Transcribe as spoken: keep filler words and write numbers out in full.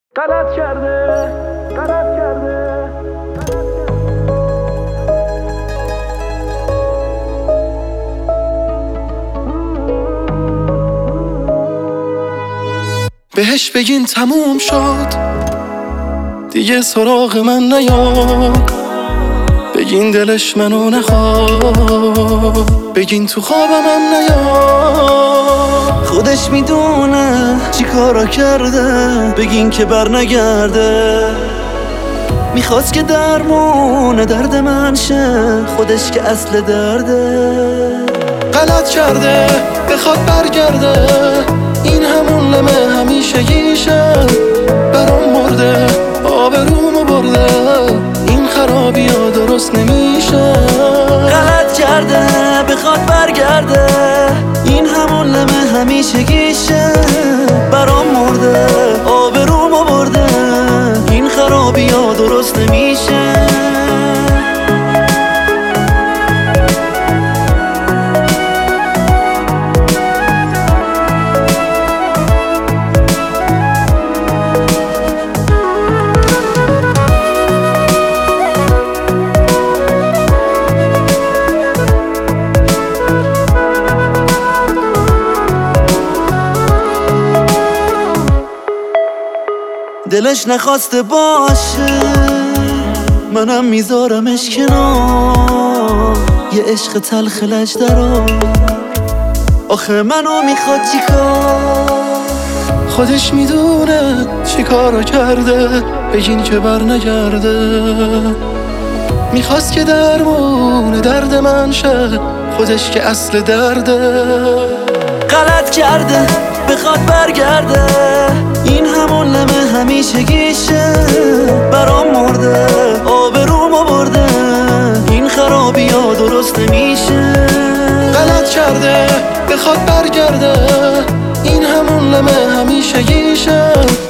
غلط کرده غلط کرده بهش بگین تموم شد دیگه سراغ من نیاد، بگین دلش منو نخواد، بگین تو خوابم من نیاد. خودش میدونه چی کارا کرده، بگین که بر نگرده. میخواست که درمون درد من شه، خودش که اصل درده. غلط کرده بخواد برگرده، این همون لمه همیشگیشه. برام مرده آبرومو برده، این خرابی ها درست نمیشه. غلط کرده بخواد برگرده، این همون لمه همیشگیشه. برام مرده آبرومو برده، این خرابی ها درست نمیشه. دلش نخواسته باشه، منم میذارمش کنار. یه عشق تلخ لجدرا، آخه منو میخواد چیکار؟ خودش میدونه چی کارو کرده، بگین که بر نگرده. میخواست که درمون درد من شه، خودش که اصل درده. غلط کرده بخواد برگرده، این همون لمه همیشگیشه. برام مرده آبرومو برده، این خرابی ها درست نمیشه. غلط کرده بخواد برگرده، این همون لمه همیشگیشه.